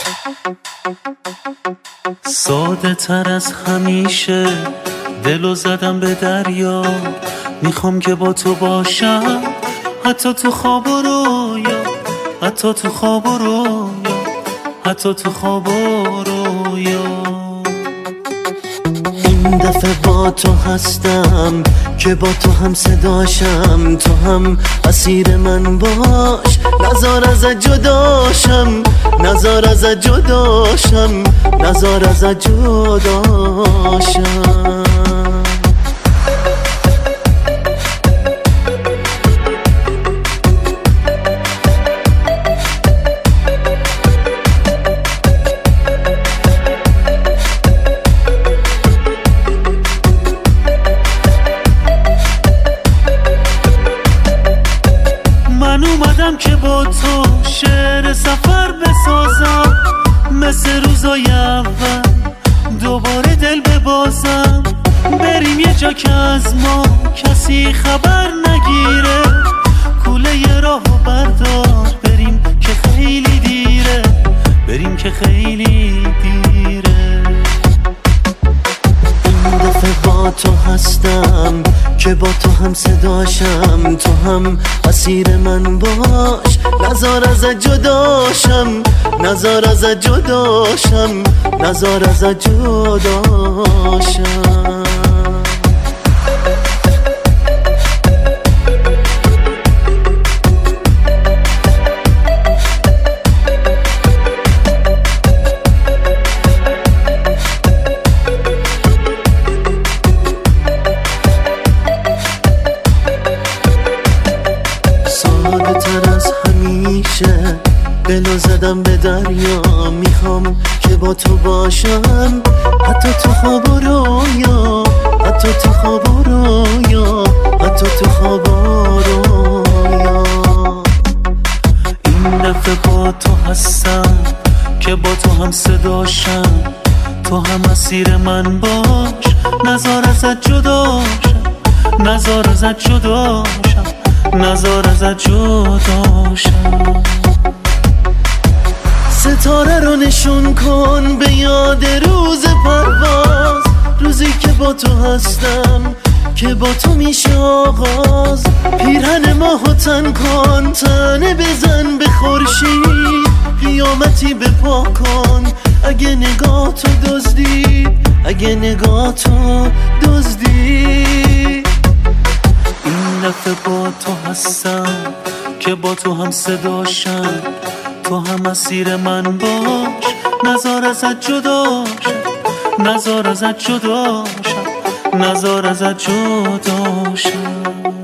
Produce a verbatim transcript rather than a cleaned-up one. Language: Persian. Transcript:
ساده تر از همیشه دلو زدم به دریا، میخوام که با تو باشم حتی تو خواب و رویا، حتی تو خواب و رویا، حتی تو خواب و رویا. این دفعه با تو هستم که با تو هم صداشم، تو هم اسیر من باش، نزار از جداشم، نزار از جداشم، نزار از جداشم. من اومدم که با تو شعر سفر بسازم، مثل روزای اول دوباره دل ببازم، بریم یه جا که از ما کسی خبر نگیره، کوله یه راهو بردار بریم که خیلی دیره، بریم که خیلی دیره. این دفعه با تو هستم که با تو هم صداشم، تو هم اسیر من باش، نزار از جداشم، نزار از جداشم، نزار از جداشم. ساده تر از همیشه دلو زدم به دریا، میخوام که با تو باشم حتی تو خواب و رویا، حتی تو خواب و رویا، حتی تو خواب و رویا. این دفعه با تو هستم که با تو هم صداشم، تو هم اسیر من باش، نزار ازت جداشم، نزار ازت جداشم، نزار ازت جداشم. ستاره رو نشون کن به یاد روز پرواز، روزی که با تو هستم که با تو میشه آغاز، پیرهن ماهو تن کن، تنه بزن به خورشید، قیامتی بپا کن اگه نگاه تو دزدید، اگه نگاه تو دزدید. این دفعه با تو هستم که با تو هم صداشم، تو هم اسیر من باش، نزار ازت جداشم، نزار ازت جداشم، نزار ازت جداشم.